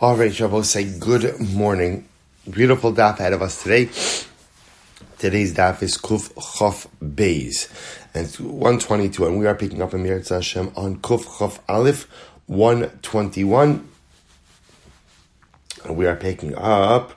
All right, Shabbos, say good morning. Beautiful daf ahead of us today. Today's daf is Kuf Chof Beis, and it's 122, and we are picking up in Meretz Hashem on Kuf Chof Aleph 121. And we are picking up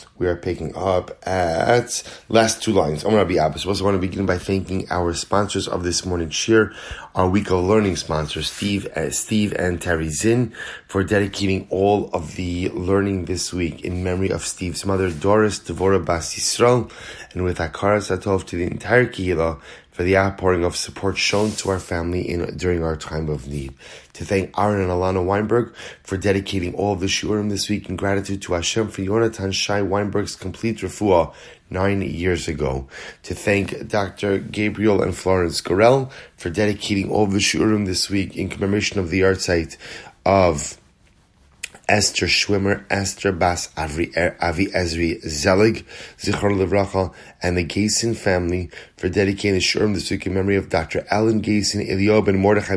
at last two lines. I'm Rabbi Abbas. We also want to begin by thanking our sponsors of this morning's shir, our week of learning sponsors, Steve and Terry Zinn, for dedicating all of the learning this week in memory of Steve's mother, Doris Devorah Bas Yisrael, and with Akaras Atov to the entire Kehillah for the outpouring of support shown to our family during our time of need. To thank Aaron and Alana Weinberg for dedicating all of the shiurim this week, in gratitude to Hashem for Yonatan Shai Weinberg's complete refuah 9 years ago. To thank Dr. Gabriel and Florence Gorell for dedicating all of the shiurim this week in commemoration of the yahrzeit of Esther Schwimmer, Esther Bas Avi Ezri Zelig, Zichron Livracha, and the Gayson family for dedicating the shiurim this week in memory of Dr. Alan Gayson, Eliyahu ben Mordechai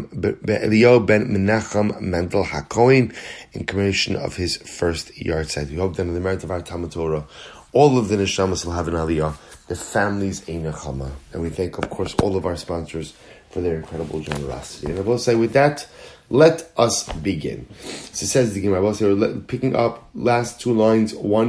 Menachem Mendel HaKohen, in commemoration of his first yahrzeit. We hope that in the merit of our Talmud Torah, all of the neshamas will have an aliyah, the families a nechama. And we thank, of course, all of our sponsors for their incredible generosity. And I will say with that, let us begin. So it says the Gemara, we're picking up last two lines,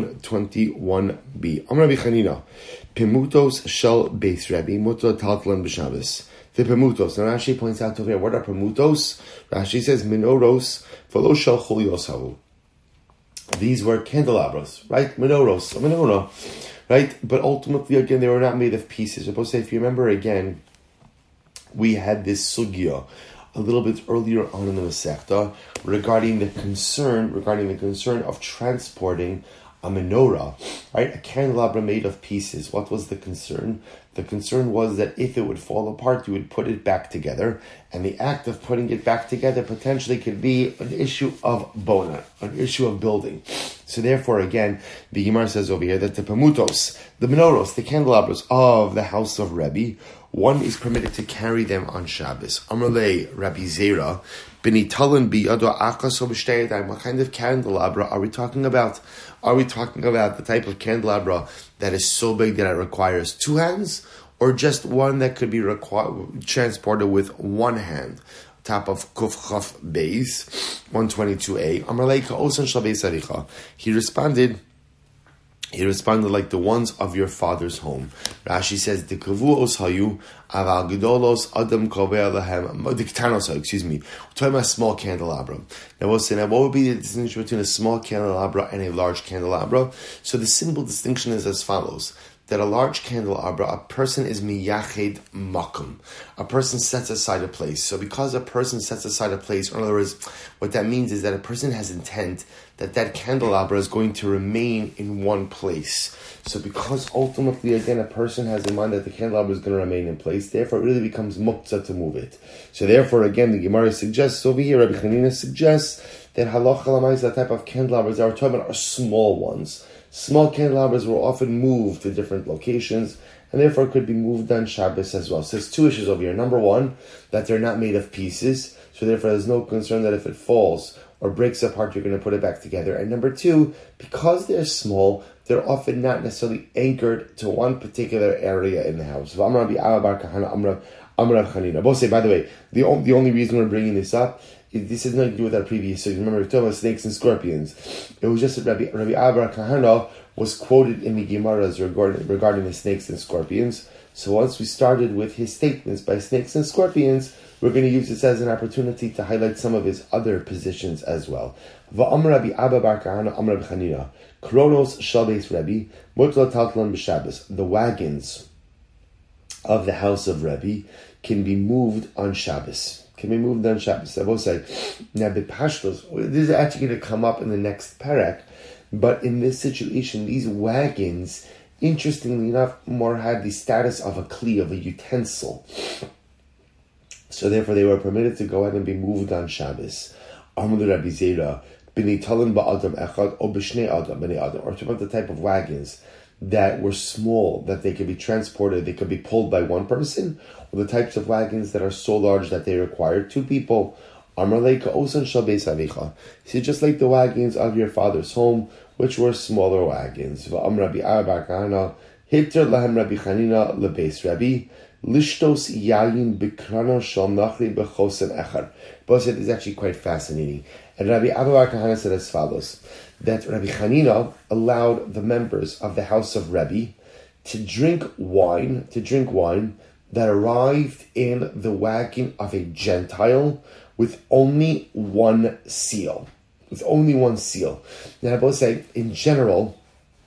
121b. Amar Rabbi Chanina, Pemutos shel Beis Rebbe, mutar taltlan b'Shabbos. The Pemutos. Now Rashi points out over here, what are Pemutos? Rashi says, Minoros, v'lo shel chol yosavu. These were candelabras, right? Menorah, right? But ultimately, again, they were not made of pieces. Supposed to say, if you remember again, we had this sugya a little bit earlier on in the Masechta regarding the concern of transporting a menorah, right? A candelabra made of pieces. What was the concern? The concern was that if it would fall apart, you would put it back together, and the act of putting it back together potentially could be an issue of bona, an issue of building. So therefore, again, the Gemara says over here that the pemutos, the menorahs, the candelabras of the house of Rebbe, one is permitted to carry them on Shabbos. Amrlei Rabbi Zera, Benitalan biyado achas o b'shtei yadayim. What kind of candelabra are we talking about? Are we talking about the type of candelabra that is so big that it requires two hands, or just one that could be transported with one hand? Top of Kuf Chof Beis, 122a. Amrlei ka'osan shel beis avicha. He responded like the ones of your father's home. Rashi says, the kavuos hayu aval gedolos adam koveh lehem diktanos. Excuse me. We're talking about a small candelabra. Now we'll say, what would be the distinction between a small candelabra and a large candelabra? So the simple distinction is as follows: that a large candelabra, a person is miyached makom. A person sets aside a place. So because a person sets aside a place, in other words, what that means is that a person has intent that candelabra is going to remain in one place. So because ultimately, again, a person has in mind that the candelabra is going to remain in place, therefore it really becomes muktzah to move it. So therefore, again, the Gemara suggests over here, Rabbi Chanina suggests that halacha l'maisa, that type of candelabras that we're talking about are small ones. Small candelabras were often moved to different locations, and therefore could be moved on Shabbos as well. So there's two issues over here. Number one, that they're not made of pieces, so therefore there's no concern that if it falls or breaks apart, you're going to put it back together. And number two, because they're small, they're often not necessarily anchored to one particular area in the house. Both say, by the way, the only reason we're bringing this up is this has nothing to do with our previous. So remember, we're talking about snakes and scorpions. It was just that Rabbi Abba Kahana was quoted in the Gemaras regarding the snakes and scorpions. So once we started with his statements by snakes and scorpions, we're going to use this as an opportunity to highlight some of his other positions as well. Va'amar Rabbi Abba bar Kahana Amar Rabbi Chanina, Kronos shel Beis Rebbe, mutar taltlan b'Shabbos. The wagons of the house of Rebbe can be moved on Shabbos. I will say, now the pashtos, this is actually going to come up in the next parak, but in this situation, these wagons, interestingly enough, more had the status of a kli, of a utensil. So therefore, they were permitted to go ahead and be moved on Shabbos. Amr Rabbi Zera, b'nitalan ba'adam echad, or b'shnei adam b'nei adam, or about the type of wagons that were small, that they could be transported, they could be pulled by one person, or the types of wagons that are so large that they require two people, Amrleika osan shal beis avicha. He said, just like the wagons of your father's home, which were smaller wagons. V'am Rabbi Abba Kahana, hitter lahem Rabbi Chanina lebeis Rabbi, lishtos yayin bikrana shal nachri bechosen echar. Both said is actually quite fascinating. And Rabbi Abba Kahana said as follows, that Rabbi Chanina allowed the members of the house of Rabbi to drink wine that arrived in the wagon of a Gentile with only one seal. Now, I both say, in general,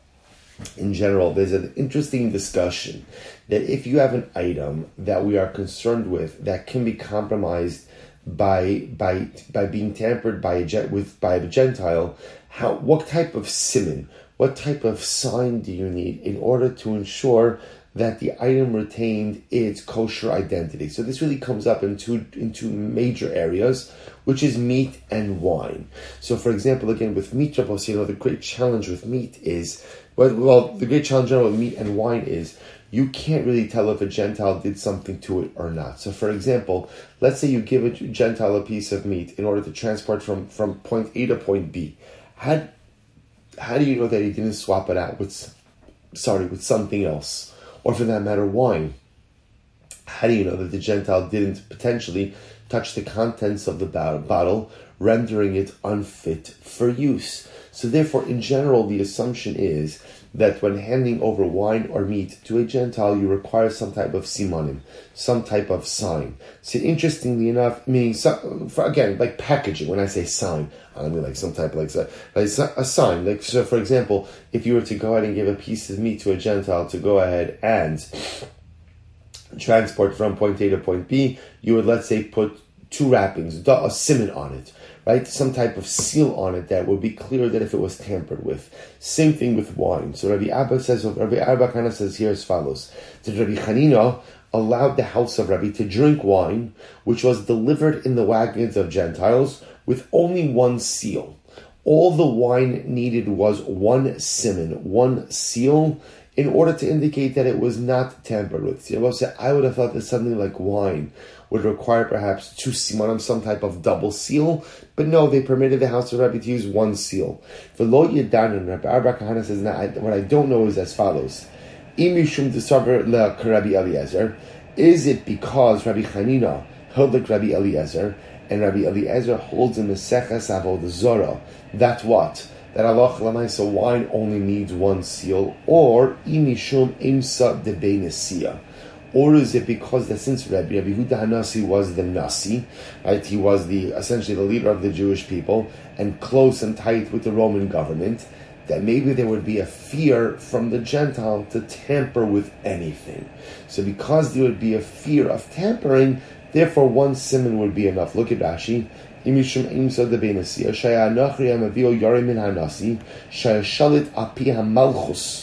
there's an interesting discussion that if you have an item that we are concerned with that can be compromised by being tampered by a Gentile, what type of siman, what type of sign do you need in order to ensure that the item retained its kosher identity? So this really comes up in two major areas, which is meat and wine. So for example, again, with meat, the great challenge with meat is, the great challenge with meat and wine is, you can't really tell if a Gentile did something to it or not. So for example, let's say you give a Gentile a piece of meat in order to transport from point A to point B. How do you know that he didn't swap it out with something else? Or for that matter, wine. How do you know that the Gentile didn't potentially touch the contents of the bottle, rendering it unfit for use? So therefore, in general, the assumption is that when handing over wine or meat to a Gentile, you require some type of simanim, some type of sign. So interestingly enough, meaning, again, like packaging, when I say sign, I mean like some type of a sign. Like, so for example, if you were to go ahead and give a piece of meat to a Gentile to go ahead and transport from point A to point B, you would, let's say, put two wrappings, a siman on it, right? Some type of seal on it that would be clear that if it was tampered with. Same thing with wine. So Rabbi Abba kind of says here as follows. So Rabbi Chanina allowed the house of Rabbi to drink wine, which was delivered in the wagons of Gentiles with only one seal. All the wine needed was one siman, one seal, in order to indicate that it was not tampered with. So I would have thought that something like wine would require perhaps two simanim, some type of double seal, but no, they permitted the house of Rabbi to use one seal. V'lo yedanan, Rabbi Abba Kahana says, what I don't know is as follows. Imishum desaver le Rabbi Eliezer, is it because Rabbi Chanina held like Rabbi Eliezer, and Rabbi Eliezer holds in the Seches Avodah Zorah, that what? That Allah Lamaisa wine only needs one seal, or imishum imsa de beinesiya, or is it because that since Rabbi Yehuda Hanasi was the Nasi, right? He was essentially the leader of the Jewish people and close and tight with the Roman government, that maybe there would be a fear from the Gentile to tamper with anything. So because there would be a fear of tampering, therefore one siman would be enough. Look at Rashi. Imishum imsa de beinesiya shaya nachri amavio yarim min hanasi shaya shalit api hamalchus.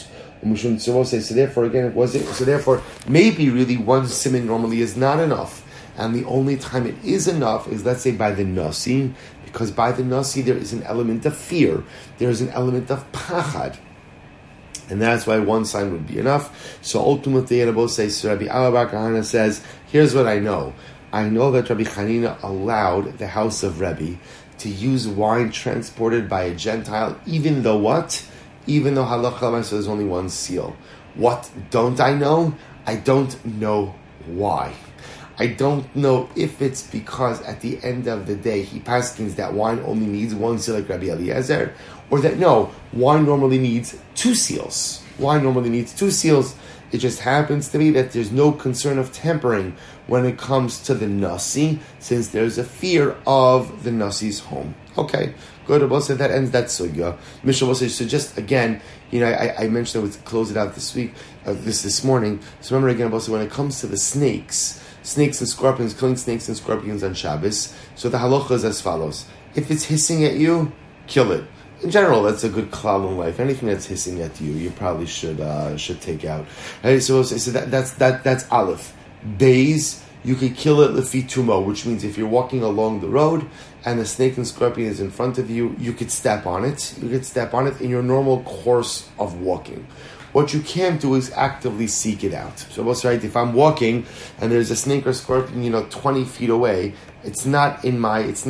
So therefore, again, therefore, maybe really one siman normally is not enough, and the only time it is enough is, let's say, by the nasi, because by the nasi there is an element of fear, there is an element of pachad, and that's why one sign would be enough. So ultimately, Rabbi Abba Kahana says, here's what I know. I know that Rabbi Chanina allowed the house of Rabbi to use wine transported by a Gentile, even though what? Even though halacha says there's only one seal. What don't I know? I don't know why. I don't know if it's because at the end of the day he paskins that wine only needs one seal like Rabbi Eliezer, or that no, wine normally needs two seals. Wine normally needs two seals. It just happens to be that there's no concern of tampering when it comes to the nasi, since there's a fear of the nasi's home. Okay, good. Abba said that ends that sugya. Mishnah says, so just again, I mentioned that we'd close it out this week, this morning. So remember again, Abba said, when it comes to the snakes and scorpions, killing snakes and scorpions on Shabbos, so the halacha is as follows. If it's hissing at you, kill it. In general, that's a good klal in life. Anything that's hissing at you, you probably should take out. Right? So that's aleph. Beis, you could kill it lefitumo, which means if you're walking along the road and a snake and scorpion is in front of you, you could step on it. You could step on it in your normal course of walking. What you can't do is actively seek it out. So what's right? If I'm walking and there's a snake or scorpion, 20 feet away, it's not in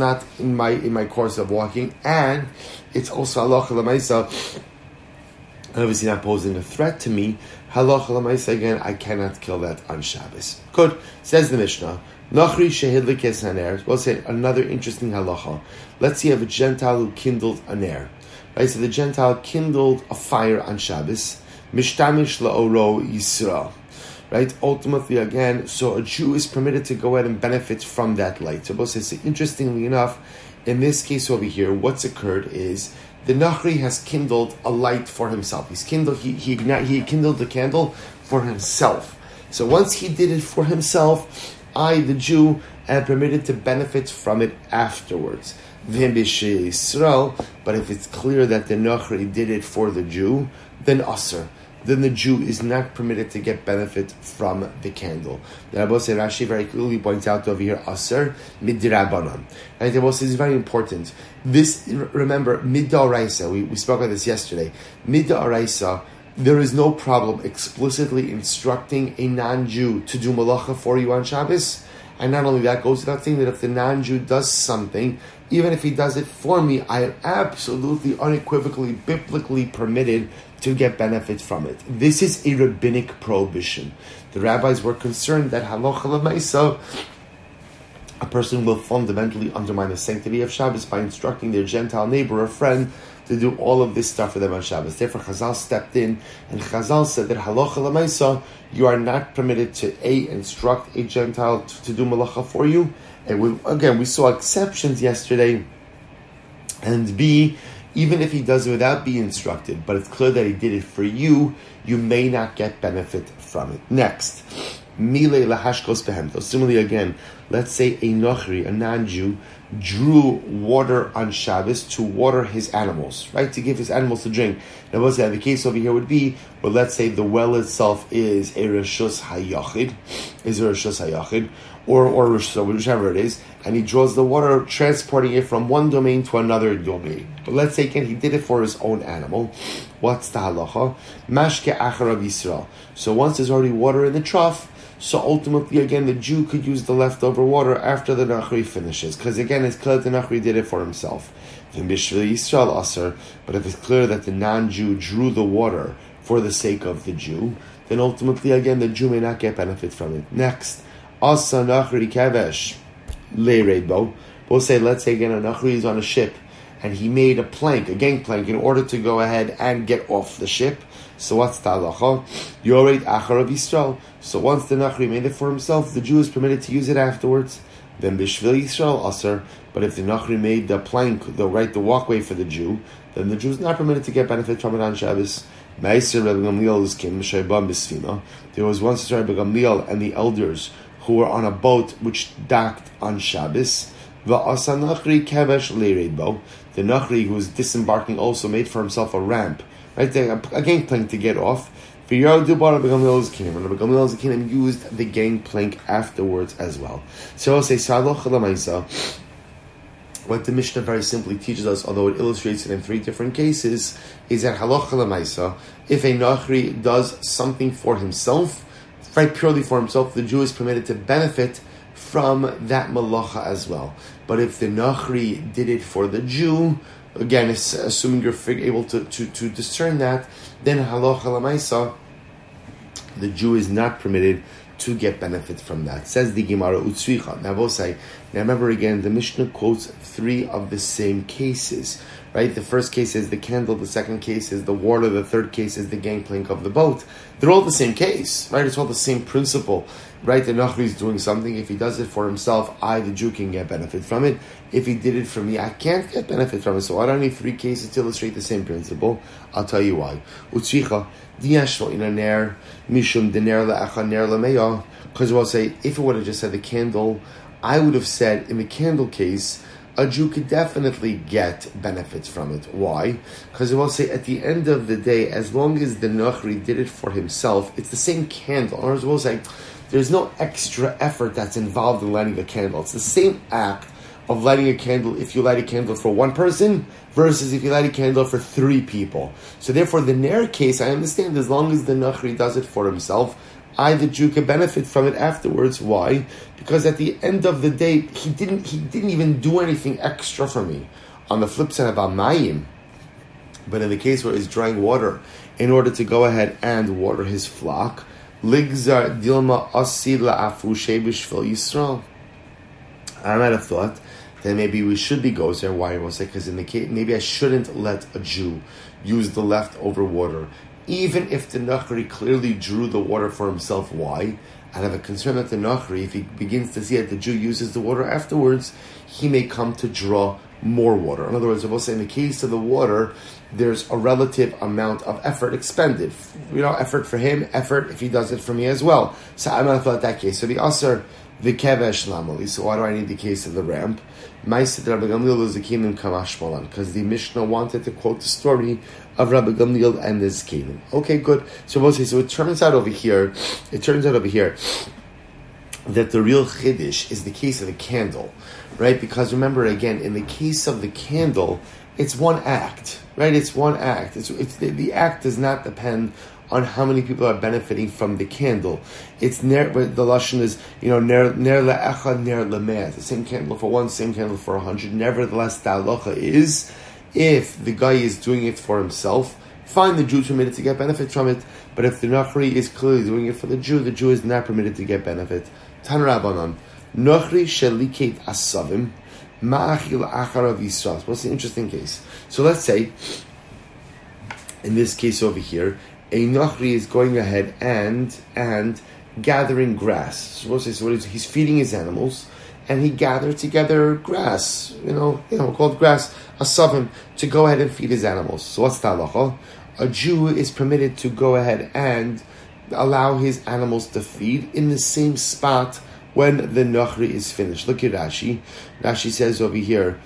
my course of walking, and it's also halacha l'maisa, obviously not posing a threat to me. Halacha l'maisa, again, I cannot kill that on Shabbos. Good. Says the Mishnah. Nachri shehidlik es haner. We'll say another interesting halacha. Let's say you have a Gentile who kindled a ner. Right, so the Gentile kindled a fire on Shabbos. Mishtamish la'oro Yisrael. Right, ultimately again, so a Jew is permitted to go ahead and benefit from that light. So we'll say, interestingly enough, in this case over here, what's occurred is the Nachri has kindled a light for himself. He kindled the candle for himself. So once he did it for himself, I, the Jew, am permitted to benefit from it afterwards. But if it's clear that the Nachri did it for the Jew, then Aser. Then the Jew is not permitted to get benefit from the candle. The Rabbi Rashi very clearly points out over here, Aser midrabanan. And the Rabbi is very important. This, remember, mid'oraisa, we spoke about this yesterday. Mid'oraisa, there is no problem explicitly instructing a non-Jew to do malacha for you on Shabbos. And not only that, goes without saying that if the non-Jew does something, even if he does it for me, I am absolutely, unequivocally, biblically permitted to get benefit from it. This is a rabbinic prohibition. The rabbis were concerned that halacha l'maisa, a person will fundamentally undermine the sanctity of Shabbos by instructing their Gentile neighbor or friend to do all of this stuff for them on Shabbos. Therefore, Chazal stepped in, and Chazal said that halacha l'maisa, you are not permitted to A, instruct a Gentile to do malacha for you, and we saw exceptions yesterday, and B, even if he does it without being instructed, but it's clear that he did it for you, you may not get benefit from it. Next, Mile lahashkos behemto. Similarly, again, let's say a Nachri, a non-Jew, drew water on Shabbos to water his animals, right? To give his animals to drink. Now, what's that? The case over here would be, well, let's say the well itself is a Reshus HaYachid, or whichever it is, and he draws the water, transporting it from one domain to another domain. But let's say, again, he did it for his own animal. What's the halacha? Mashke acharav Yisrael. So once there's already water in the trough, so ultimately, again, the Jew could use the leftover water after the Nachri finishes. Because again, it's clear that the Nachri did it for himself. But if it's clear that the non-Jew drew the water for the sake of the Jew, then ultimately, again, the Jew may not get benefit from it. Next, Asa Nachri Kavesh Le'Reidbo. We'll say, let's say again, a Nachri is on a ship, and he made a gangplank, in order to go ahead and get off the ship. So what's the halacha? Yored acharav Yisrael. So once the Nachri made it for himself, the Jew is permitted to use it afterwards. Then b'shvil Yisrael aser. But if the Nachri made the plank, the walkway for the Jew, then the Jew is not permitted to get benefit from it on Shabbos. There was once Rabbi Gamliel and the elders who were on a boat which docked on Shabbos. The Nachri who was disembarking also made for himself a ramp, right there, a gangplank to get off. And Rabbi Gamliel used the gangplank afterwards as well. So I'll say, what the Mishnah very simply teaches us, although it illustrates it in three different cases, is that halacha l'maisa, if a Nachri does something for himself, right, purely for himself, the Jew is permitted to benefit from that malacha as well. But if the Nachri did it for the Jew, again, assuming you're able to discern that, then halacha l'maisa, the Jew is not permitted to get benefit from that. Says the Gemara Utzricha. Now remember again, the Mishnah quotes three of the same cases, right? The first case is the candle, the second case is the water, the third case is the gangplank of the boat. They're all the same case, right? It's all the same principle, right? The Nachri is doing something. If he does it for himself, I, the Jew, can get benefit from it. If he did it for me, I can't get benefit from it. So I don't need three cases to illustrate the same principle. I'll tell you why. Utzricha. Because we'll say, if it would have just said the candle, I would have said in the candle case, a Jew could definitely get benefits from it. Why? Because we'll say at the end of the day, as long as the Nachri did it for himself, it's the same candle. Or as we'll say, there's no extra effort that's involved in lighting the candle. It's the same act of lighting a candle if you light a candle for one person versus if you light a candle for 3 people. So therefore, the Ner case, I understand, as long as the Nachri does it for himself, I, the Jew, can benefit from it afterwards. Why? Because at the end of the day, he didn't even do anything extra for me. On the flip side about Mayim, but in the case where he's drawing water in order to go ahead and water his flock, Ligzar Dilma Asi La'afu Shebishvil Yisrael. I might have thought that maybe we should be gozer. Why? I will say because in the case, maybe I shouldn't let a Jew use the leftover water, even if the Nachri clearly drew the water for himself. Why? I have a concern that the Nachri, if he begins to see that the Jew uses the water afterwards, he may come to draw more water. In other words, I will say in the case of the water, there's a relative amount of effort expended. Effort for him, effort if he does it for me as well. So I'm not thought that case. So the Asar, the Kevesh Lamali. So why do I need the case of the ramp? Because the Mishnah wanted to quote the story of Rabbi Gamliel and his Canaan. Okay, good. So it turns out over here that the real Chiddush is the case of the candle, right? Because remember, again, in the case of the candle, it's one act, right? It's one act. The act does not depend on how many people are benefiting from the candle. It's the lashon is ner le'echad ner le'meh. The same candle for 1, same candle for 100. Nevertheless, the halacha is if the guy is doing it for himself, fine, the Jew is permitted to get benefit from it. But if the Nachri is clearly doing it for the Jew is not permitted to get benefit. Tan Rabbanan, Nachri sheliket asavim ma'achil acharav Yisrael. What's the interesting case? So let's say, in this case over here, a Nachri is going ahead and gathering grass. So he's feeding his animals, and he gathered together grass, called grass, asavim, to go ahead and feed his animals. So what's the halacha? A Jew is permitted to go ahead and allow his animals to feed in the same spot when the Nachri is finished. Look at Rashi. Rashi says over here,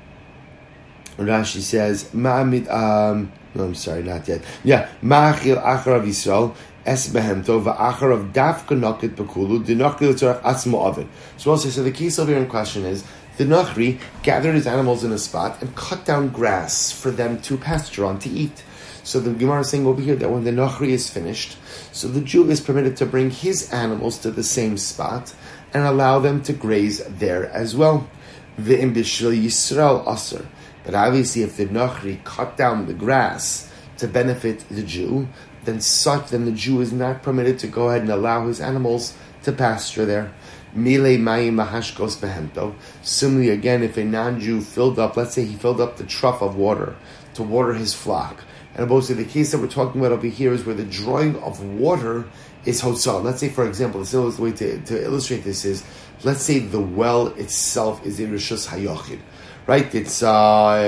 no, I'm sorry, not yet. Yeah, Ma'achil Acharav Yisrael, Es Behemto, Va'acharav Dafka Nokit Bekulu, the Nachri L'tzorach Atzmo Ovid. So the case over here in question is, the Nachri gathered his animals in a spot and cut down grass for them to pasture on, to eat. So the Gemara is saying over here that when the Nachri is finished, so the Jew is permitted to bring his animals to the same spot and allow them to graze there as well. Ve'im b'shil Yisrael aser. But obviously, if the Nachri cut down the grass to benefit the Jew, then the Jew is not permitted to go ahead and allow his animals to pasture there. Mile mayim mahashkos behemto. Similarly, again, if a non-Jew let's say he filled up the trough of water to water his flock, and mostly the case that we're talking about over here is where the drawing of water is hotzah. Let's say, for example, the way to illustrate this is, let's say the well itself is in Rishus Hayochid. Right, it's 4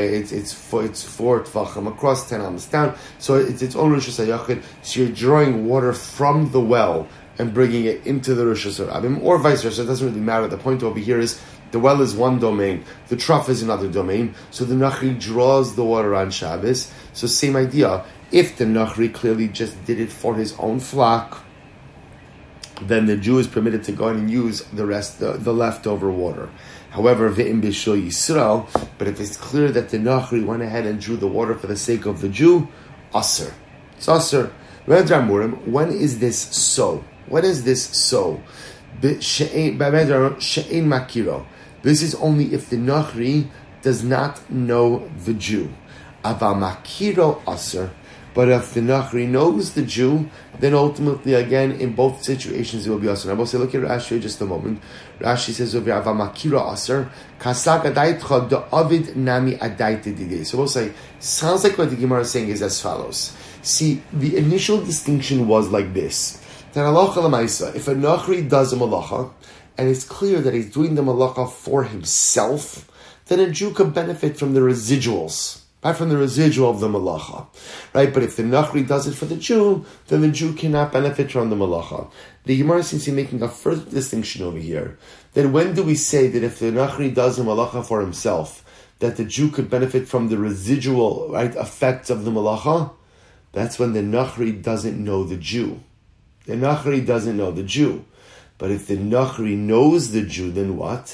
tvachim across, 10 amas down. So it's its own Rishus HaYachid. So you're drawing water from the well and bringing it into the Rishus HaRabim, or vice versa. It doesn't really matter. The point over here is the well is one domain, the trough is another domain. So the Nachri draws the water on Shabbos. So same idea. If the Nachri clearly just did it for his own flock, then the Jew is permitted to go in and use the rest, the leftover water. However, ve'im b'shil Yisrael, but if it's clear that the Nachri went ahead and drew the water for the sake of the Jew, aser. It's aser. When is this so? When is this so? She'ein makiro. This is only if the Nachri does not know the Jew. Ava makiro aser. But if the Nachri knows the Jew, then ultimately, again, in both situations, it will be aser. I will say, look at Rashi just a moment. Rashi says over here, Makira aser, kasak adaitcha the avid nami adaite dide. So we'll say, sounds like what the Gemara is saying is as follows. See, the initial distinction was like this. That halacha l'maisa, if a Nachri does a malacha, and it's clear that he's doing the malacha for himself, then a Jew can benefit from the residuals. Apart from the residual of the malacha, right? But if the Nachri does it for the Jew, then the Jew cannot benefit from the malacha. The Gemara seems to be making a further distinction over here. Then when do we say that if the Nachri does the malacha for himself, that the Jew could benefit from the residual, right, effects of the malacha? That's when the Nachri doesn't know the Jew. The Nachri doesn't know the Jew. But if the Nachri knows the Jew, then what?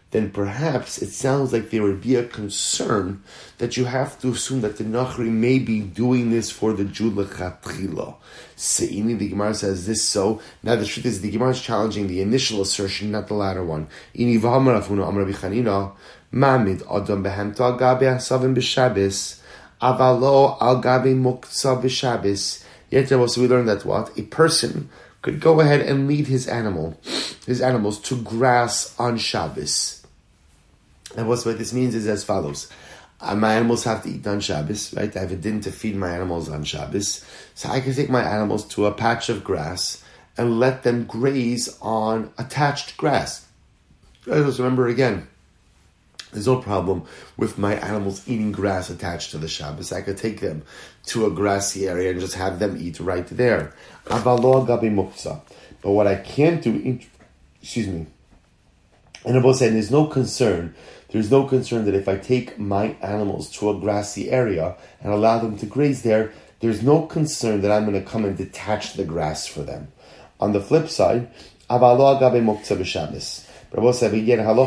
then perhaps it sounds like there would be a concern that you have to assume that the Nachri may be doing this for the Jew lechatchila. Se'ini, the Gemara says this so. Now the truth is the Gemara is challenging the initial assertion, not the latter one. Ini v'hamar afunu amar b'chanina, mamid adam behemto al gabe hasavim b'shabis, avalo al gabe muktzah b'shabis. Yet also we learned that what? A person could go ahead and lead his animals to grass on Shabbos. And what this means is as follows. My animals have to eat on Shabbos, right? I have a din to feed my animals on Shabbos. So I can take my animals to a patch of grass and let them graze on attached grass. Just remember again, there's no problem with my animals eating grass attached to the Shabbos. I could take them to a grassy area and just have them eat right there. But what I can't do, and Abba said there's no concern that if I take my animals to a grassy area and allow them to graze there, there's no concern that I'm going to come and detach the grass for them. On the flip side, but Abba said,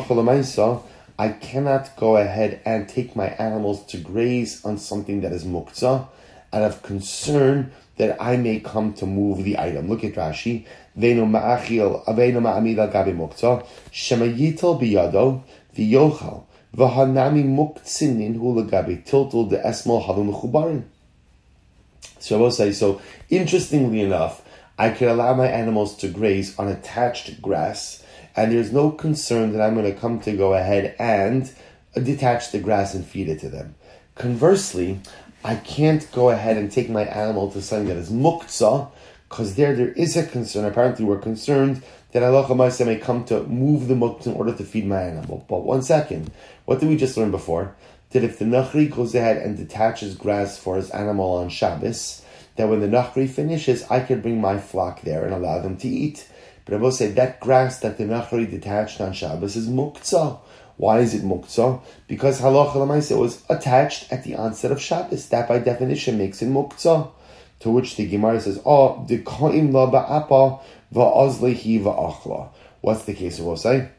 I cannot go ahead and take my animals to graze on something that is muktzah out of concern that I may come to move the item. Look at Rashi. Veinu ma'achil aveinu ma'amid al gabi muktzah shemayitel biyado v'yochal v'hanami muktzinin hu legabi tiltul de esmol havu mechubarin. So I will say, so interestingly enough, I could allow my animals to graze on attached grass, and there's no concern that I'm going to come to go ahead and detach the grass and feed it to them. Conversely, I can't go ahead and take my animal to something that is muktzah, because there is a concern. Apparently we're concerned that Allah Maaseh may come to move the muktzah in order to feed my animal. But one second, what did we just learn before? That if the Nachri goes ahead and detaches grass for his animal on Shabbos, that when the Nachri finishes, I can bring my flock there and allow them to eat. But I will say that grass that the Nachri detached on Shabbos is muktzah. Why is it muktzah? Because halacha l'maaseh was attached at the onset of Shabbos. That by definition makes it muktzah. To which the Gemara says, "Oh, the koim la ba'apa va'ozlehi va'achla." What's the case of Osai?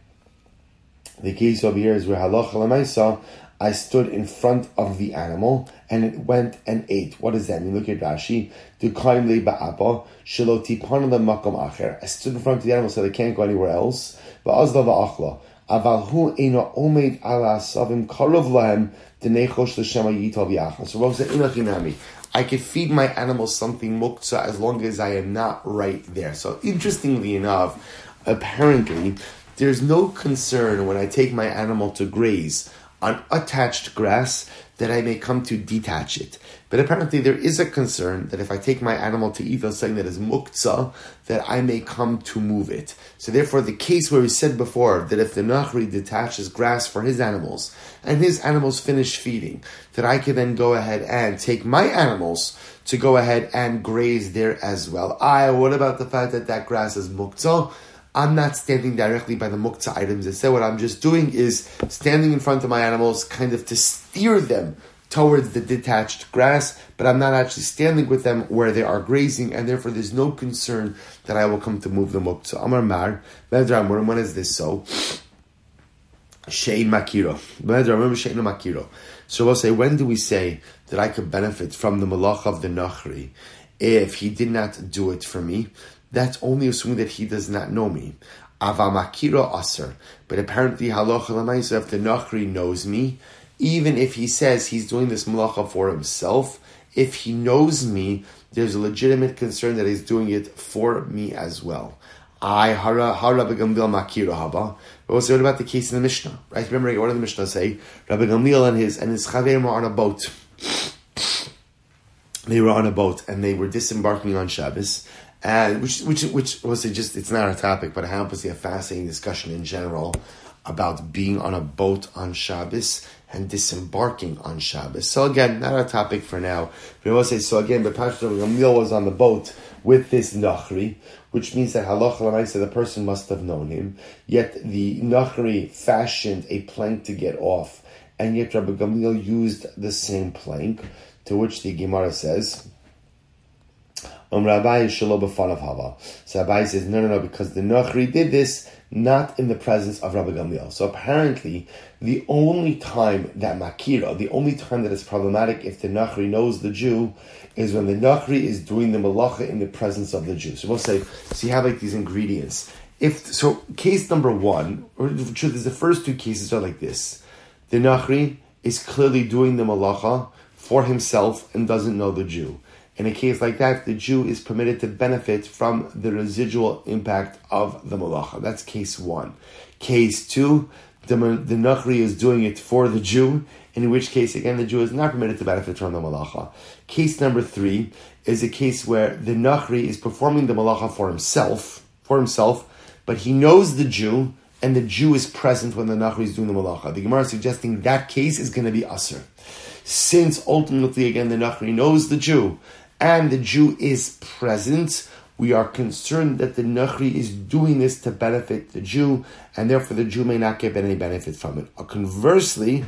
The case over here is where halacha l'maaseh, I stood in front of the animal and it went and ate. What does that mean? Look at Rashi. The koim le ba'apa shelo tipana le'makom acher. I stood in front of the animal so they can't go anywhere else. Va'ozla va'achla. Avalhu eino omed ala asavim karov lahem denechosh l'shema yital v'yachla. So Rav said, inachinami. I could feed my animals something muktzah as long as I am not right there. So interestingly enough, apparently, there's no concern when I take my animal to graze on attached grass that I may come to detach it. But apparently there is a concern that if I take my animal to eat something that is muktzah, that I may come to move it. So therefore the case where we said before that if the Nachri detaches grass for his animals and his animals finish feeding, that I can then go ahead and take my animals to go ahead and graze there as well. What about the fact that that grass is muktzah? I'm not standing directly by the muktzah items. Instead, what I'm just doing is standing in front of my animals, kind of to steer them towards the detached grass, but I'm not actually standing with them where they are grazing, and therefore there's no concern that I will come to move the muktzah. Amar Mar, when is this so? Shein makiro. So we'll say, when do we say that I could benefit from the malach of the Nachri if he did not do it for me? That's only assuming that he does not know me. Ava makiro aser. But apparently, halacha l'maaseh, if the Nachri knows me, even if he says he's doing this malacha for himself, if he knows me, there's a legitimate concern that he's doing it for me as well. Hara Rabbi Gamliel makiro haba. But we'll say, what about the case in the Mishnah? Right? Remember, what did the Mishnah say? Rabbi Gamliel and his chaverim were on a boat. They were on a boat and they were disembarking on Shabbos. And which was just, it's not our topic, but it happens to be a fascinating discussion in general about being on a boat on Shabbos and disembarking on Shabbos. So again, not our topic for now. But I will say, so again, but Pastor Gamliel was on the boat with this Nachri, which means that halacha l'maaseh, the person must have known him. Yet the Nachri fashioned a plank to get off, and yet Rabbi Gamliel used the same plank, to which the Gemara says, Rabbi Shelo b'fanav hava. So Rabbi says, no, because the Nachri did this not in the presence of Rabbi Gamliel. So apparently, the only time that Makira, the only time that it's problematic if the Nachri knows the Jew, is when the Nachri is doing the malacha in the presence of the Jew. So we'll say, so you have like these ingredients. Case number one, or the truth is the first two cases are like this. The Nachri is clearly doing the malacha for himself and doesn't know the Jew. In a case like that, the Jew is permitted to benefit from the residual impact of the malacha. That's case one. Case two, the Nachri is doing it for the Jew, in which case, again, the Jew is not permitted to benefit from the malacha. Case number three is a case where the Nachri is performing the malacha for himself, but he knows the Jew, and the Jew is present when the Nachri is doing the malacha. The Gemara is suggesting that case is going to be Asr. Since ultimately, again, the Nachri knows the Jew, and the Jew is present, we are concerned that the Nachri is doing this to benefit the Jew, and therefore the Jew may not get any benefit from it. Conversely,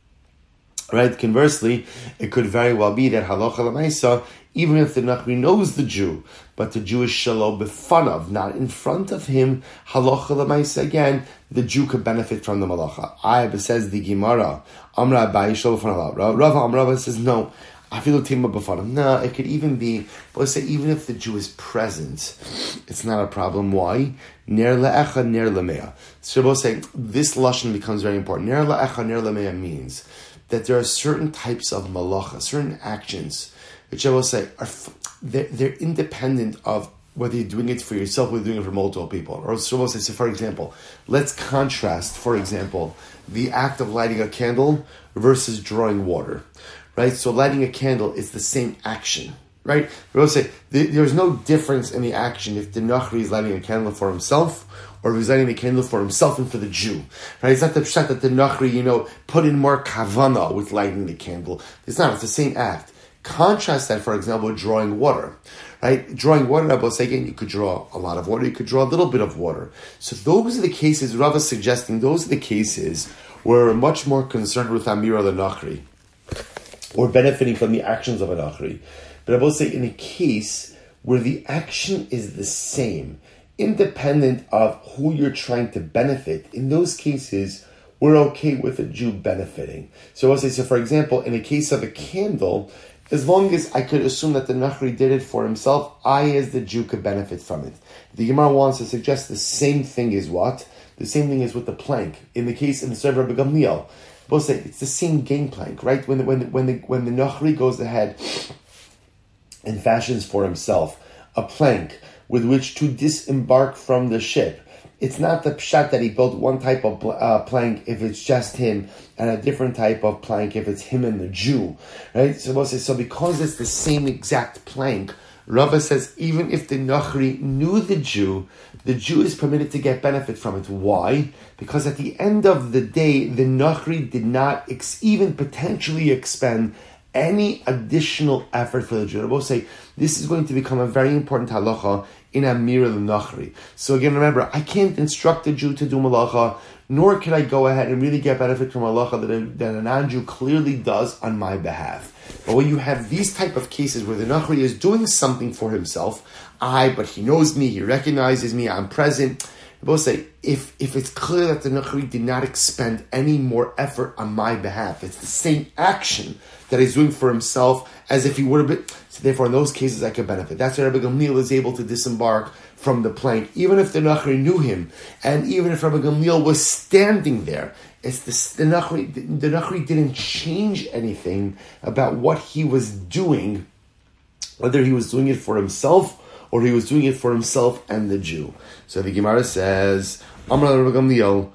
it could very well be that halacha l'maisa, even if the Nachri knows the Jew, but the Jew is shelo b'fanav, not in front of him, halacha l'maisa, again, the Jew could benefit from the malacha. Says the Gemara, Amra Abai shelo b'fanav. Rava says, no, I feel tima b'fanav. No, it could even be, but let's say even if the Jew is present, it's not a problem. Why? Ner le'echa, ner le'mea. So we'll say, this lashon becomes very important. Ner le'echa, ner le'mea means that there are certain types of malacha, certain actions, which I will say they're independent of whether you're doing it for yourself or you're doing it for multiple people. Or so we'll say, so for example, let's contrast, for example, the act of lighting a candle versus drawing water, right? So lighting a candle is the same action, right? We'll say there's no difference in the action if the Nachri is lighting a candle for himself or if he's lighting the candle for himself and for the Jew, right? It's not the pshat that the Nachri, put in more kavana with lighting the candle. It's the same act. Contrast that, for example, with drawing water, right? Drawing water, I will say again, you could draw a lot of water, you could draw a little bit of water. So those are the cases, Rav is suggesting, those are the cases where we're much more concerned with Amira the Nachri, or benefiting from the actions of a Nachri. But I will say in a case where the action is the same, independent of who you're trying to benefit, in those cases, we're okay with a Jew benefiting. So I'll say, for example, in a case of a candle, as long as I could assume that the Nachri did it for himself, I as the Jew could benefit from it. The Gemara wants to suggest the same thing is what? The same thing is with the plank. In the story of Rabbi Gamliel, we'll say it's the same game plank, right? When the Nachri goes ahead and fashions for himself a plank with which to disembark from the ship, it's not the pshat that he built one type of plank if it's just him, and a different type of plank if it's him and the Jew, right? So because it's the same exact plank, Rava says even if the Nachri knew the Jew is permitted to get benefit from it. Why? Because at the end of the day, the Nachri did not even potentially expend any additional effort for the Jew. I will say this is going to become a very important halacha in Amir al-Nachri. So again, remember, I can't instruct a Jew to do malacha, nor can I go ahead and really get benefit from malacha that a non-Jew clearly does on my behalf. But when you have these type of cases where the Nachri is doing something for himself, but he knows me, he recognizes me, I'm present, I will say, if it's clear that the Nachri did not expend any more effort on my behalf, it's the same action that he's doing for himself as if he would have been. So therefore, in those cases, I could benefit. That's why Rabbi Gamliel is able to disembark from the plank, even if the Nachri knew him, and even if Rabbi Gamliel was standing there. It's the Nachri didn't change anything about what he was doing, whether he was doing it for himself or he was doing it for himself and the Jew. So the Gemara says, Amar Rabbi Gamliel,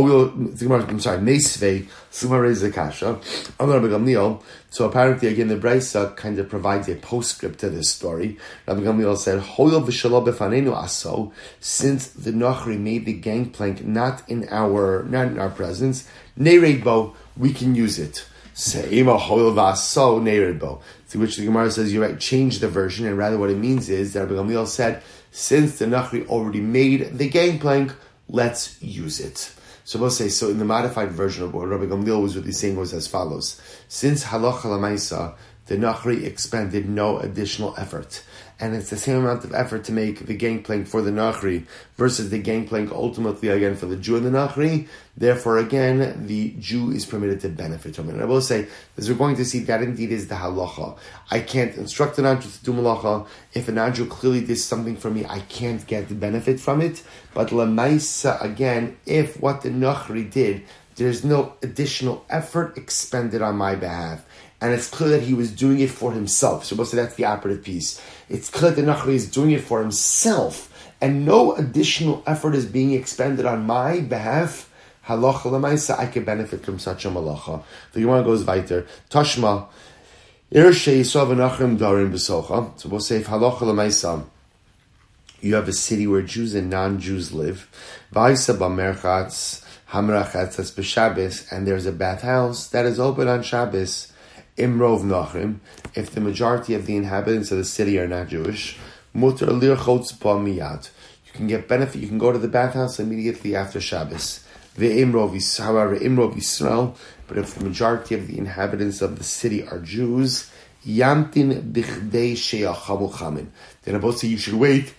Meisvei, Sumare Zakasha, Amar Rabbi Gamliel. So apparently, again, the Brisa kind of provides a postscript to this story. Rabbi Gamliel said, Hoyol v'shalom befanenu aso, since the Nachri made the gangplank not in our presence, Neredbo, we can use it. Se'ima hoyol v'aso Neredbo. To which the Gemara says, you change the version, and rather what it means is that Rabbi Gamliel said, since the Nachri already made the gangplank, let's use it. So we'll say, so in the modified version of what Rabbi Gamliel was really saying was as follows. Since halacha l'maisa, the Nachri expended no additional effort. And it's the same amount of effort to make the gangplank for the Nachri versus the gangplank ultimately again for the Jew and the Nachri. Therefore, again, the Jew is permitted to benefit from it. And I will say, as we're going to see, that indeed is the halacha. I can't instruct an Andrew to do malacha. If an Andrew clearly did something for me, I can't get the benefit from it. But lemaisa, again, if what the Nachri did, there's no additional effort expended on my behalf. And it's clear that he was doing it for himself. So we'll say that's the operative piece. It's clear that the Nachri is doing it for himself, and no additional effort is being expended on my behalf. Halacha l'maisa, I can benefit from such a malacha. The Gemara goes weiter. Tashma, irshei yisov v'nachrim darim b'socha. So we'll say, if halacha l'maisa, you have a city where Jews and non-Jews live. V'aisa b'merchatz hamrachatz as b'Shabbos, and there's a bathhouse that is open on Shabbos. Imrov Nachrim, if the majority of the inhabitants of the city are not Jewish, mutar lirchotz ba miyad. You can get benefit, you can go to the bathhouse immediately after Shabbos. However, Imrov Yisrael, but if the majority of the inhabitants of the city are Jews, Yamtin bichdei sheyachamu chamin. Then about say you should wait,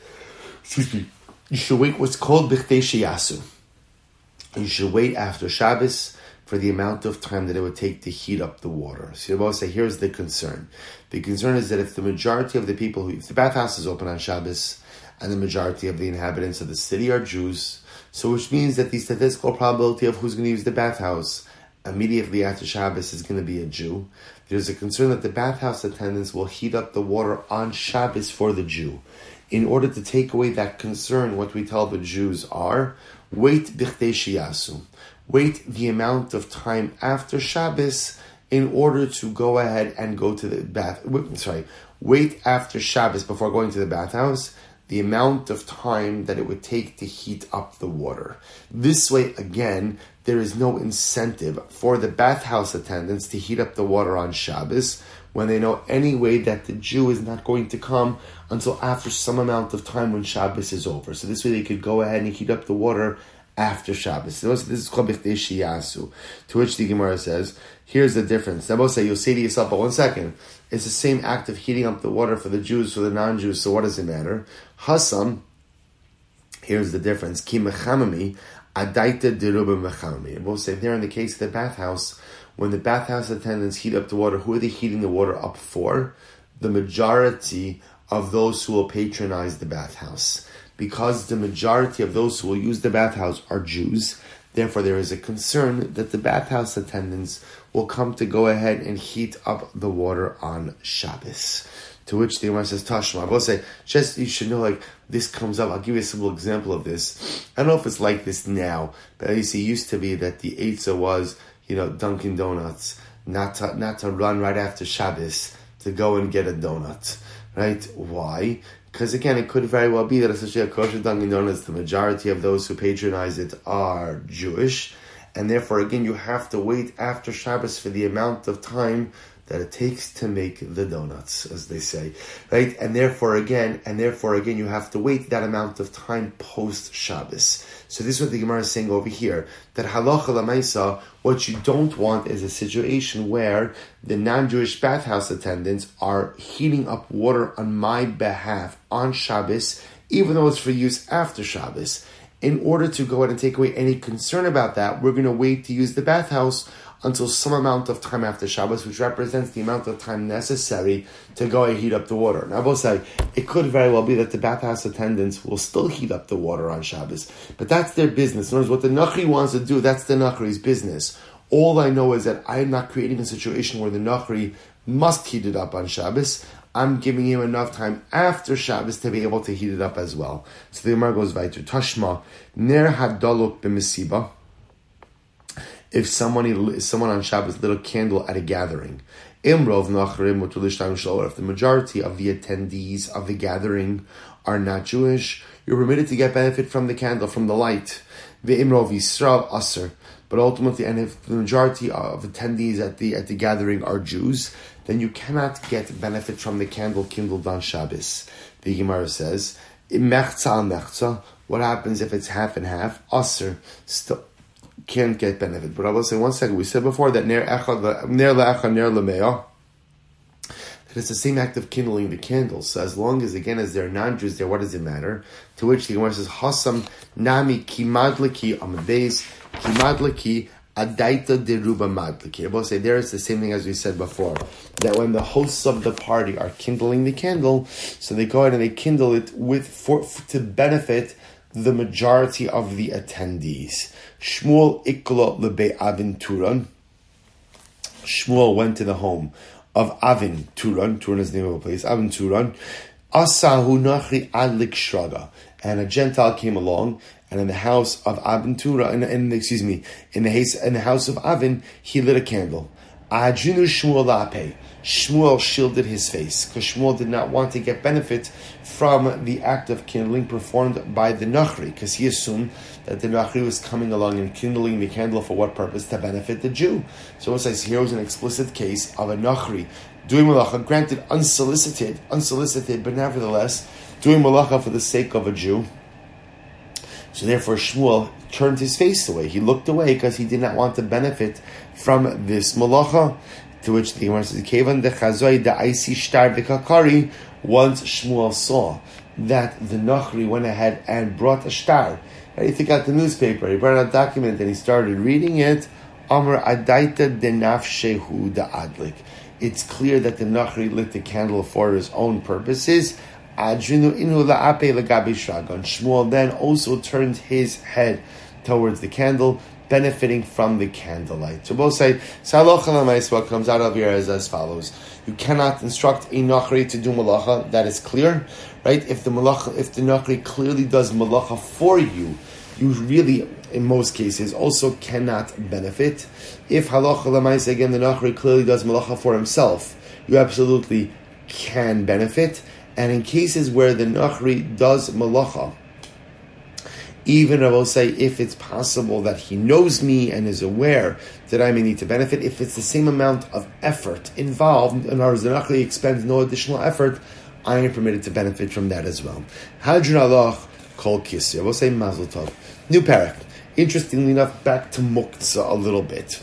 you should wait what's called bichdei sheyasu. You should wait after Shabbos for the amount of time that it would take to heat up the water. So you both say, here's the concern. The concern is that if the majority of the people, if the bathhouse is open on Shabbos, and the majority of the inhabitants of the city are Jews, so which means that the statistical probability of who's going to use the bathhouse immediately after Shabbos is going to be a Jew, there's a concern that the bathhouse attendants will heat up the water on Shabbos for the Jew. In order to take away that concern, what we tell the Jews are, wait bichdei sheyasu. Wait the amount of time after Shabbos in order to go ahead and go to the bath. Wait after Shabbos before going to the bathhouse, the amount of time that it would take to heat up the water. This way, again, there is no incentive for the bathhouse attendants to heat up the water on Shabbos when they know anyway that the Jew is not going to come until after some amount of time when Shabbos is over. So this way they could go ahead and heat up the water after Shabbos. This is called bichdei sheyasu. To which the Gemara says, here's the difference. Now, say you'll say to yourself, but 1 second, it's the same act of heating up the water for the Jews, for the non-Jews, so what does it matter? Hasam, here's the difference. Ki mechamami, adaita deruba mechamami. And we'll say there in the case of the bathhouse, when the bathhouse attendants heat up the water, who are they heating the water up for? The majority of those who will patronize the bathhouse. Because the majority of those who will use the bathhouse are Jews, therefore there is a concern that the bathhouse attendants will come to go ahead and heat up the water on Shabbos. To which the Gemara says, Tashma. I will say, just you should know, like, this comes up. I'll give you a simple example of this. I don't know if it's like this now, but at least it used to be that the Eitzah was, Dunkin' Donuts, not to run right after Shabbos to go and get a donut. Right? Why? Because again, it could very well be that especially a kosher Dunkin' Donuts, the majority of those who patronize it are Jewish, and therefore again you have to wait after Shabbos for the amount of time that it takes to make the donuts, as they say, right? And therefore again, you have to wait that amount of time post Shabbos. So this is what the Gemara is saying over here, that halacha l'maisa, what you don't want is a situation where the non-Jewish bathhouse attendants are heating up water on my behalf on Shabbos, even though it's for use after Shabbos. In order to go ahead and take away any concern about that, we're going to wait to use the bathhouse until some amount of time after Shabbos, which represents the amount of time necessary to go and heat up the water. Now, I will say, it could very well be that the bathhouse attendants will still heat up the water on Shabbos, but that's their business. In other words, what the Nachri wants to do, that's the Nachri's business. All I know is that I am not creating a situation where the Nachri must heat it up on Shabbos. I'm giving him enough time after Shabbos to be able to heat it up as well. So the Gemara goes weiter. Tashma, ner hadaluk b'mesiba. If someone on Shabbos lit a candle at a gathering, Imrov Nachrim Mutulishtayim, if the majority of the attendees of the gathering are not Jewish, you're permitted to get benefit from the candle, from the light. The Imrov Yisrael Aser. But ultimately, and if the majority of attendees at the gathering are Jews, then you cannot get benefit from the candle kindled on Shabbos. The Gemara says, Mechza al mechza. What happens if it's half and half? Aser, still can't get benefit. But I will say 1 second. We said before that ner le'echa ner le'meah. that it's the same act of kindling the candles. So as long as, again, as they're non-Jews there, what does it matter? To which the Gemara says, Hasam nami ki madliki amadeis, ki madliki adaita deruba madliki. I will say there it's the same thing as we said before, that when the hosts of the party are kindling the candle, so they go ahead and they kindle it to benefit the majority of the attendees. Shmuel iklo lebe Avin Turan. Shmuel went to the home of Avin Turan. Turan is the name of a place. Avin Turan. Asahu nachri adlik shraga. And a Gentile came along, and in the house of Avin Turan, in the house of Avin, he lit a candle. Ajinu Shmuel lape. Shmuel shielded his face, because Shmuel did not want to get benefit from the act of kindling performed by the Nachri, because he assumed that the Nachri was coming along and kindling the candle for what purpose? To benefit the Jew. So it says here was an explicit case of a Nachri doing malacha, granted unsolicited, but nevertheless doing malacha for the sake of a Jew. So therefore Shmuel turned his face away. He looked away because he did not want to benefit from this malacha. To which the Gemara says, "Kevan de chazoi de aisi shtar v'kakari." Once Shmuel saw that the Nachri went ahead and brought a shtar, and he took out the newspaper, he brought out a document, and he started reading it. Amar adaita de nafshehu de adlik. It's clear that the Nachri lit the candle for his own purposes. Adrinu inu la'ape legabi shragon. Shmuel then also turned his head towards the candle, benefiting from the candlelight. So both say, Salocha l'mais, what comes out of here is as follows. You cannot instruct a Nachri to do malacha, that is clear, right? If the Nachri clearly does malacha for you, you really, in most cases, also cannot benefit. If halacha l'mais, again, the Nachri clearly does malacha for himself, you absolutely can benefit. And in cases where the Nachri does malacha, even I will say, if it's possible that he knows me and is aware that I may need to benefit, if it's the same amount of effort involved, in other words, the Nachri expends no additional effort, I am permitted to benefit from that as well. Hadron Allah kol kisya. I will say mazel tov. New parak. Interestingly enough, back to muktzah a little bit.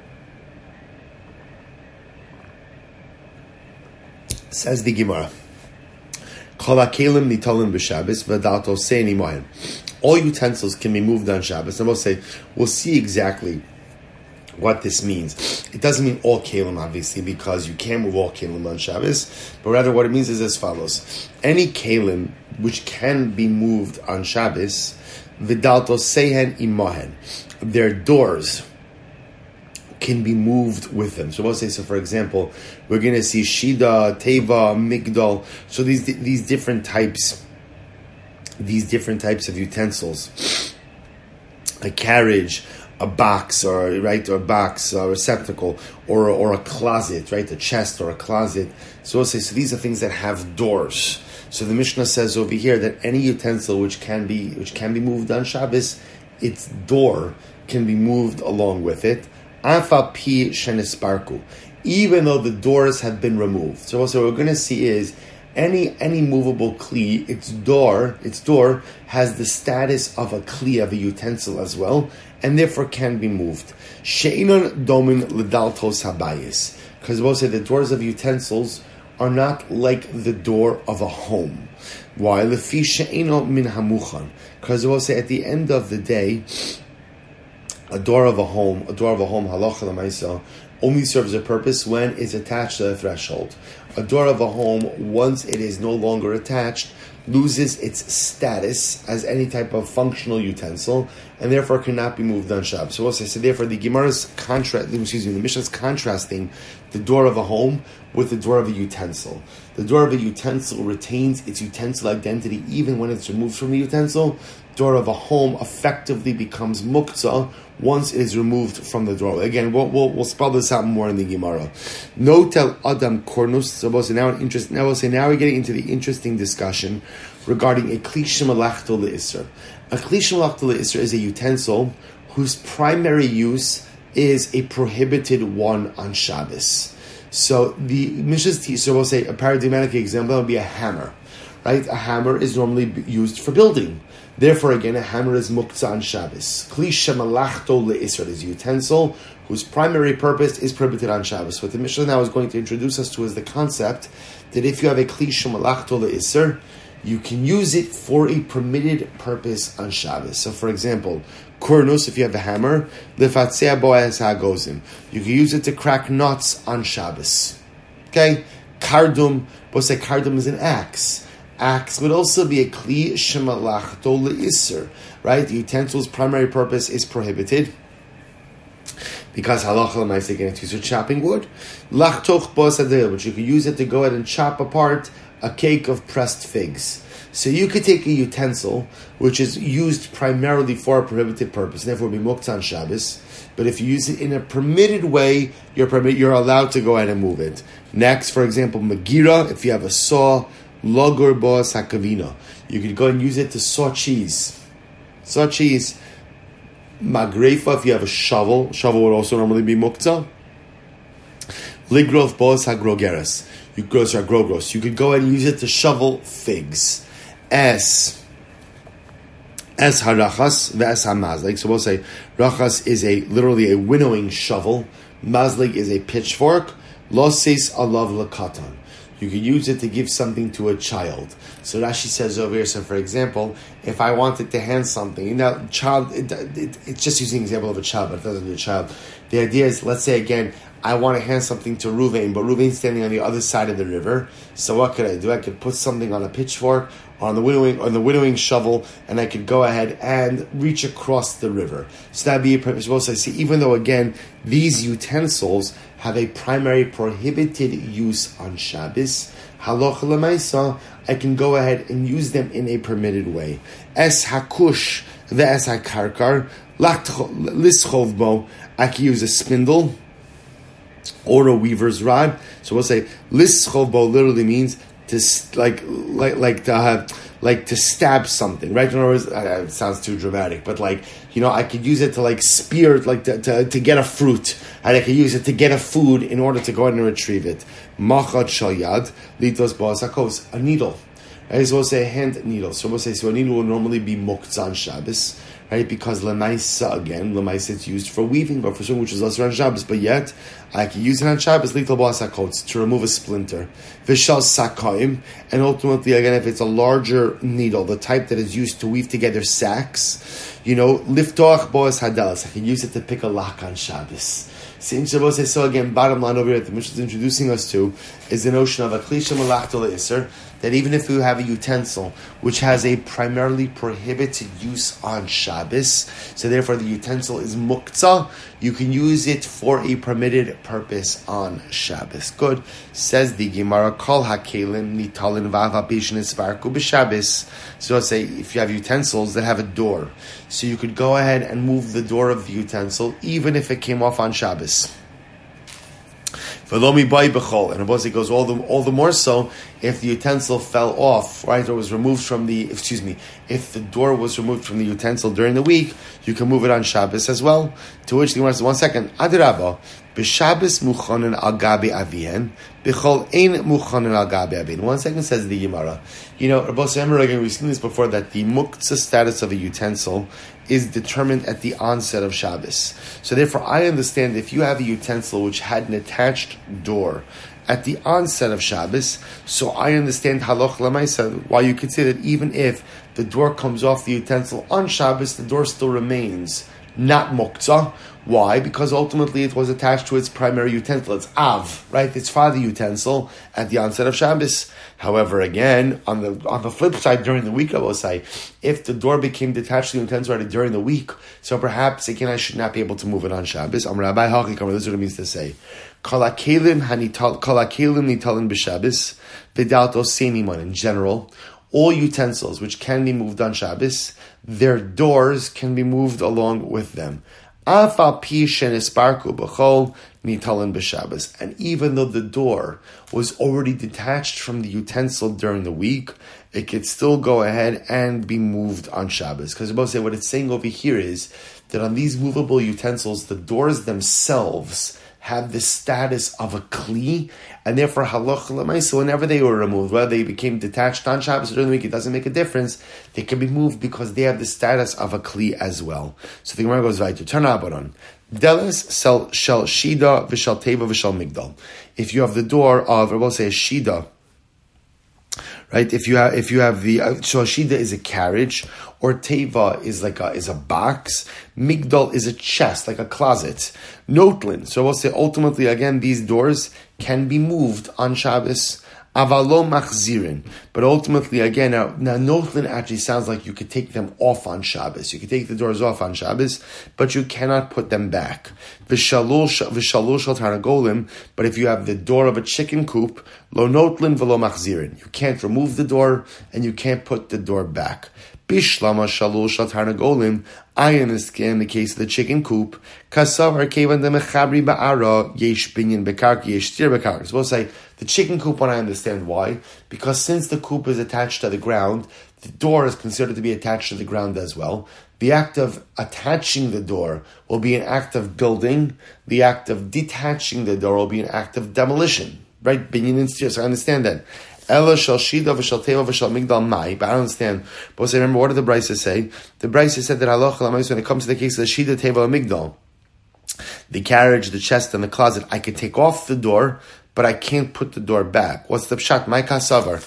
Says the Gemara. Kol hakelim nitalim b'Shabbos v'dato seini mohen. All utensils can be moved on Shabbos. And we'll see exactly what this means. It doesn't mean all kelim, obviously, because you can't move all kelim on Shabbos, but rather what it means is as follows. Any kelim which can be moved on Shabbos, v'dalto sehen imahen, their doors can be moved with them. So we'll say, so for example, we're going to see shida, teva, migdal, so these different types of utensils, a carriage, a box, or a receptacle, or a closet, right, a chest or a closet. So we'll say, so these are things that have doors. So the Mishnah says over here that any utensil which can be moved on Shabbos, its door can be moved along with it. Afa pi shenisparku, even though the doors have been removed. So what we're going to see is any movable kli, its door has the status of a kli, of a utensil as well, and therefore can be moved. She'inon domin l'daltos habayis, because we'll say the doors of utensils are not like the door of a home. Why? Lefi she'ino min hamuchan, because we'll say at the end of the day, a door of a home, halacha l'maisa, only serves a purpose when it's attached to the threshold. A door of a home, once it is no longer attached, loses its status as any type of functional utensil, and therefore cannot be moved on Shabbos. So therefore the Mishnah is contrasting the door of a home with the door of a utensil. The door of a utensil retains its utensil identity even when it's removed from the utensil. Door of a home effectively becomes muktzah once it is removed from the door. Again, we'll spell this out more in the Gemara. No tel adam kornus. So now we're getting into the interesting discussion regarding a kli shemalachto le'isr. A kli shemalachto le'isr is a utensil whose primary use is a prohibited one on Shabbos. So the Mishnah's so we'll say a paradigmatic example would be a hammer. right? A hammer is normally used for building. Therefore, again, a hammer is muktzah on Shabbos. Kli shemalachto le'isra is a utensil whose primary purpose is prohibited on Shabbos. What the Mishnah now is going to introduce us to is the concept that if you have a kli shemalachto le'isra, you can use it for a permitted purpose on Shabbos. So, for example, kurnus, if you have a hammer, lefatzea boaz hagozim, you can use it to crack nuts on Shabbos. Okay, kardum, we'll say kardum is an axe. Axe would also be a kli shemalachto le'isr, right? The utensil's primary purpose is prohibited because halacha l'maaseh can use for chopping wood. Lachtoch boaz hadil, but you can use it to go ahead and chop apart a cake of pressed figs. So you could take a utensil which is used primarily for a prohibited purpose, therefore be muktzah on Shabbos. But if you use it in a permitted way, you're allowed to go ahead and move it. Next, for example, Megira, if you have a saw, Logor boas hakavina, you could go and use it to saw cheese. Saw cheese. Magrefa, if you have a shovel would also normally be muktzah. Ligrof boas hagrogeres, you could go ahead and use it to shovel figs. Es harachas ve'es hamazlik. So we'll say rachas is literally a winnowing shovel. Mazlik is a pitchfork. Losis alav lakatan. You can use it to give something to a child. So Rashi says over here, so for example, if I wanted to hand something, child, it's just using the example of a child, but it doesn't do a child. The idea is, let's say again, I want to hand something to Ruvain, but Ruvain's standing on the other side of the river. So what could I do? I could put something on a pitchfork or on the winnowing shovel, and I could go ahead and reach across the river. So that'd be a purpose. Also, I see, even though again these utensils have a primary prohibited use on Shabbos, halacha l'maisa, I can go ahead and use them in a permitted way. Es hakush ve'es hakarkar lischov bo, I can use a spindle or a weaver's rod. So we'll say lischov bo literally means to to stab something, right? In other words, it sounds too dramatic, but I could use it to spear, to get a fruit, and I could use it to get a food in order to go ahead and retrieve it. Machat shalyad litos ba'asakos, a needle. Right? So we'll say a hand needle. So we'll say a needle will normally be muktzah on Shabbos, right? Because lemaisa it's used for weaving, but for something which is also on Shabbos. But yet, I can use it on Shabbos, little ba'asakos, to remove a splinter. Vishal sakayim, and ultimately, again, if it's a larger needle, the type that is used to weave together sacks, liftoach boas hadalas, I can use it to pick a lock on Shabbos. So again, bottom line over here that the Mishnah is introducing us to is the notion of a kli shemalachto le'isr, that even if you have a utensil which has a primarily prohibited use on Shabbos, so therefore the utensil is muktzah, you can use it for a permitted purpose on Shabbos. Good. Says the Gemara, kol hakelim nitalin v'av ha'pishin isvarku b'Shabbos. So let's say if you have utensils that have a door, so you could go ahead and move the door of the utensil even if it came off on Shabbos. And it goes all the more so if the utensil fell off, right, or was removed from if the door was removed from the utensil during the week, you can move it on Shabbos as well. To which the Gemara says, 1 second, Adirabba, b'Shabbos muchanen al gabi avihen, b'chol ein muchanen al gabi avihen. 1 second, says the Gemara. Rabbi Samar, again, we've seen this before, that the muktzah status of a utensil is determined at the onset of Shabbos. So therefore, I understand if you have a utensil which had an attached door at the onset of Shabbos, so I understand halach l'maisa why you could say that even if the door comes off the utensil on Shabbos, the door still remains not muktzah. Why? Because ultimately it was attached to its primary utensil. It's av, right? It's father utensil at the onset of Shabbos. However, again, on the flip side, during the week, I will say, if the door became detached to the utensil already during the week, so perhaps again I should not be able to move it on Shabbos. Rabbi Hachikam, this is what it means to say. Kol hakelim nitalin b'Shabbos v'dalto seiniman. In general, all utensils which can be moved on Shabbos, their doors can be moved along with them. And even though the door was already detached from the utensil during the week, it could still go ahead and be moved on Shabbos. Because what it's saying over here is that on these movable utensils, the doors themselves, have the status of a kli, and therefore halacha l'maisa, whenever they were removed, whether they became detached on Shabbos or during the week, it doesn't make a difference. They can be moved because they have the status of a kli as well. So the Gemara goes right to turn on. Delis shel shida v'shel teva v'shel migdal. If you have the door of, or we'll say a shida, right? If you have the so shida is a carriage, or teva is a box. Migdal is a chest, like a closet. Notlin. So we'll say ultimately again these doors can be moved on Shabbos. Avalo machzirin. But ultimately, again, now notlin actually sounds like you could take them off on Shabbos. You could take the doors off on Shabbos, but you cannot put them back. V'shalol shel tarnagolim. But if you have the door of a chicken coop, lo notlin v'lo machzirin. You can't remove the door, and you can't put the door back. Bishlama shalol shel tarnagolim. Ayin is in the case of the chicken coop. Kasavar kevan de mechabri ba'ara yesh binyan bekarki yesh stir bekarki. So we'll say the chicken coop one I understand why, because since the coop is attached to the ground, the door is considered to be attached to the ground as well. The act of attaching the door will be an act of building. The act of detaching the door will be an act of demolition. Right? Binyan and stir. So I understand that. Ella shall shida v'shal teva v'shal migdal mai. But I don't understand. But remember, what did the Brisa say? The Brisa said that halacha l'mayis, when it comes to the case of the shida, teva, and migdal, the carriage, the chest, and the closet, I can take off the door, but I can't put the door back. What's the pshat? My kasavar.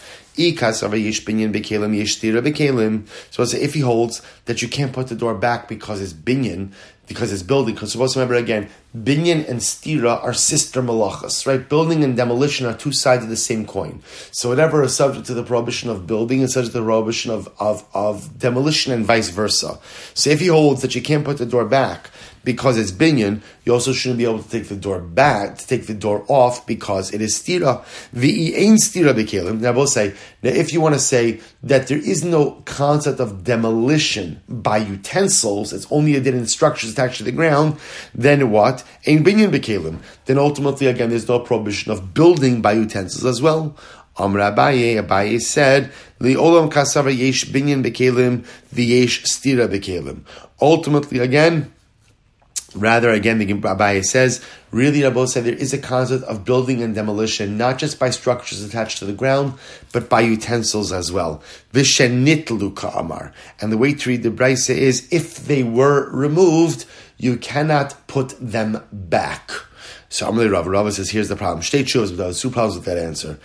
So if he holds that you can't put the door back because it's binyan, because it's building, because supposed to remember again, binyan and stira are sister malachas, right? Building and demolition are two sides of the same coin. So whatever is subject to the prohibition of building is subject to the prohibition of demolition and vice versa. So if he holds that you can't put the door back because it's binyan, you also shouldn't be able to take the door back, to take the door off because it is stira. V'i ein stira b'kelim. Now we'll say, now if you want to say that there is no concept of demolition by utensils, it's only a din in structures attached to the ground, then what? Ein binyan b'kelim. Then ultimately again there's no prohibition of building by utensils as well. Amr Abaye said, Li'olam kasava yesh binyan b'kelim, v'yesh stira b'kelim. Ultimately again, rather, again, the Abaye says, really, Rabbi said there is a concept of building and demolition, not just by structures attached to the ground, but by utensils as well. Vishenitlu ka'amar. And the way to read the Brisa is, if they were removed, you cannot put them back. So Amalei Rava says, here's the problem. Shtei tshuvos, but there was two problems with that answer.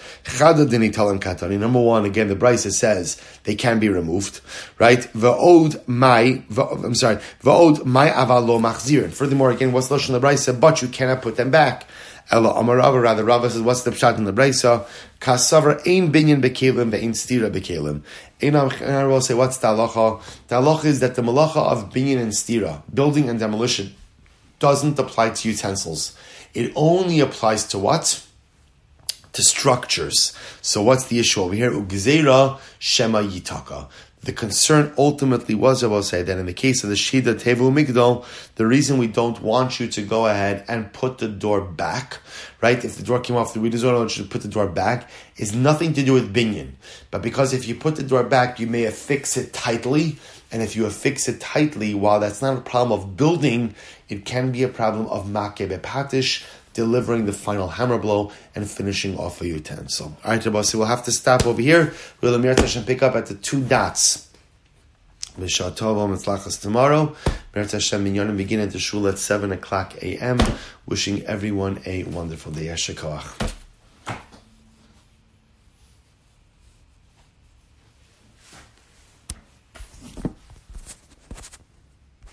Number one, again, the Brisa says they can be removed, right? V'od mai avalo machzirin. Furthermore, again, what's lashon the Brisa? But you cannot put them back. Ela Amar Rava, rather, Rava says, what's the pshat in the Brisa? Kasavar ein binyan bekelim ve'ein stira bekelim. And I will say, what's the halacha? The halacha is that the malacha of binyan and stira, building and demolition, doesn't apply to utensils. It only applies to what? To structures. So what's the issue over here? Ugzeira shema yitaka. The concern ultimately was, I will say, that in the case of the shida tevu migdal, the reason we don't want you to go ahead and put the door back, right? If the door came off, we don't want you to put the door back, is nothing to do with binyan. But because if you put the door back, you may affix it tightly. And if you affix it tightly, while that's not a problem of building, it can be a problem of makeh bepatish, delivering the final hammer blow and finishing off a utensil. All right, Rabbi, so we'll have to stop over here. We'll pick up at the two dots. Mishah Tov, Mitzlachas tomorrow. Meretz Hashem Minyanim begin at the shul at 7 o'clock a.m. Wishing everyone a wonderful day. Yesher koach.